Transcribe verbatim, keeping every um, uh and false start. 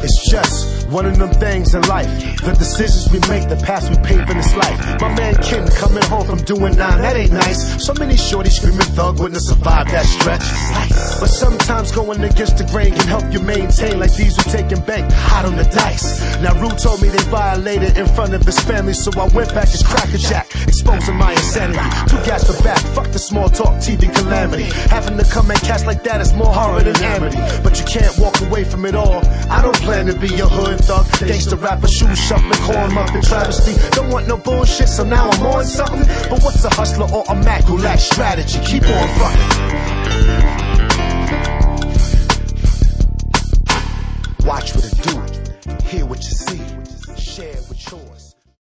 It's just one of them things in life. The decisions we make, the paths we pave in this life. My man Ken coming home from doing nine, that ain't nice. So many shorties screaming thug wouldn't survive that stretch. But sometimes going against the grain can help you maintain, like these who taking bank hot on the dice. Now Rue told me they violated in front of his family, so I went back as crackerjack, exposing my insanity. Two gas to back, fuck the small talk, T V calamity. Having to come and cast like that is more horror than amity. But you can't walk away from it all. I don't plan to be your hood thug, gangster rapper, shoe shuffling, corn muffin travesty. Don't want no bullshit, so now I'm on something. But what's a hustler or a Mac who lacks strategy? Keep on fucking. Watch what it do, hear what you see, share with yours.